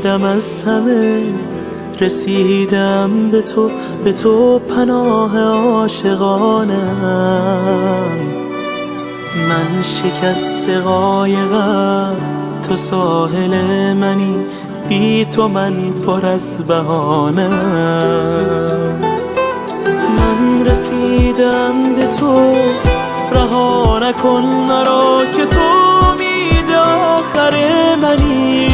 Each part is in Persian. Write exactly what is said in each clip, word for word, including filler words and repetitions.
رسیدم از همه، رسیدم به تو، به تو پناه عاشقانم. من شکست قایقم، تو ساحل منی، بی تو من پر از بهانم. من رسیدم به تو، رها نکن مرا که تو امید آخر منی.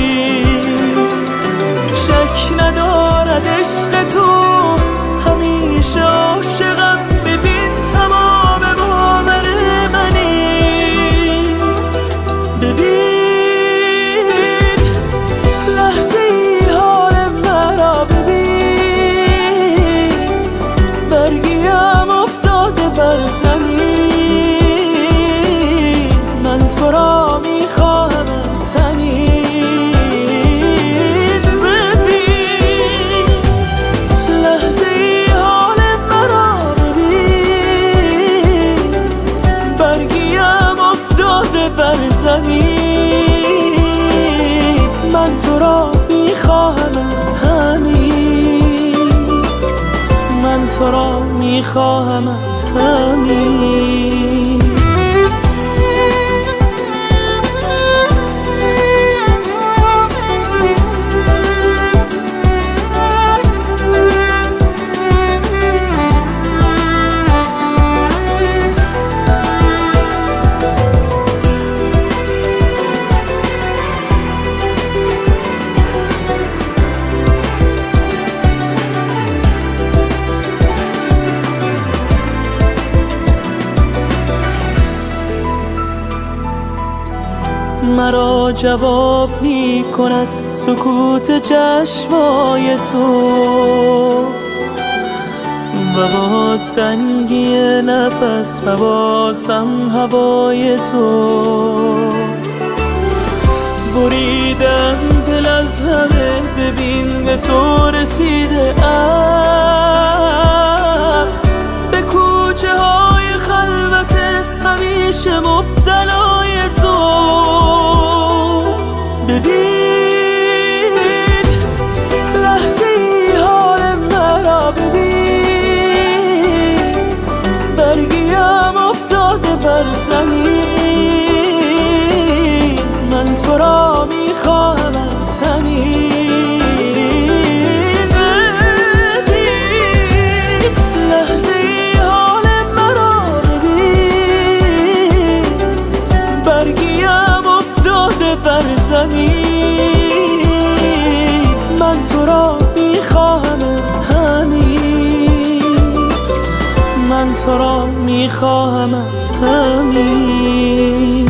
شک ندارد عشق تو، همیشه عاشقم، ببین تمام باور منی. ببین لحظه ای حال مرا، ببین برگیم افتاده بر زمین. من تو را میخواهمت همین. ببین لحظه ای حال مرا، ببین برگیم افتاده بر زمین. من تو را میخواهمت همین. من تو را میخواهمت همین. مرا جواب می کند سکوت چشمای تو، و باز تنگی نفس و بازم هوای تو. بریدم دل از همه، ببین به تو رسیده ام. به کوچه های خلوت همیشه مبتلای تو. ببین لحظه ای حال مرا، ببین برگیم افتاده بر زمین. من تو را میخواهمت همین. ببین لحظه ای حال مرا، ببین برگیم افتاده بر زمین. من تو را میخواهمت همین. من تو را میخواهمت همین.